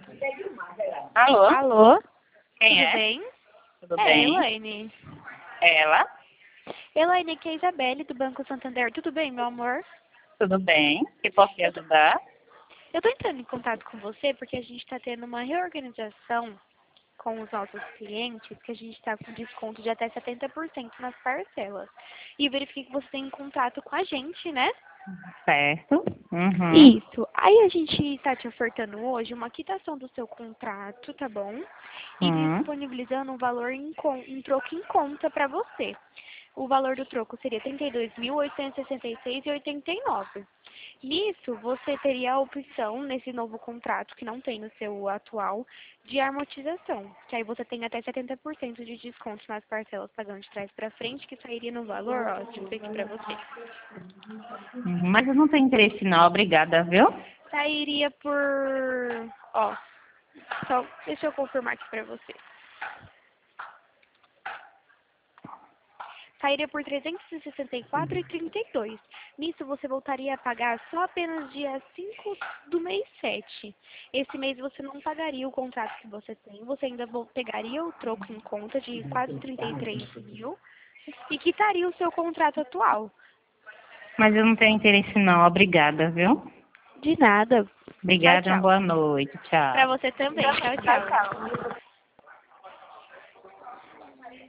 Alô? Alô? Quem Tudo é? bem? Tudo É, bem? Elaine. Ela? Elaine, aqui é a Isabelle do Banco Santander. Tudo bem, meu amor? Tudo bem? Que posso te ajudar? Eu tô entrando em contato com você porque a gente está tendo uma reorganização com os nossos clientes, que a gente está com desconto de até 70% nas parcelas. E verifique que você tem contato com a gente, né? Certo. Uhum. Isso. Aí a gente está te ofertando hoje uma quitação do seu contrato, tá bom? E disponibilizando um valor em troco em conta para você. O valor do troco seria R$ 32.866,89. Nisso, você teria a opção, nesse novo contrato, que não tem no seu atual, de amortização. Que aí você tem até 70% de desconto nas parcelas pagando de trás para frente, que sairia no valor, ó, deixa eu ver aqui para você. Mas eu não tenho interesse não, obrigada, viu? Sairia por, ó, só deixa eu confirmar aqui para você. Sairia por R$ 364,32. Nisso você voltaria a pagar só apenas dia 5 do mês 7. Esse mês você não pagaria o contrato que você tem, você ainda pegaria o troco em conta de quase 33 mil e quitaria o seu contrato atual. Mas eu não tenho interesse não, obrigada, viu? De nada. Tchau, Obrigada, uma tchau. boa noite, Pra tchau. você também. Tchau, tchau.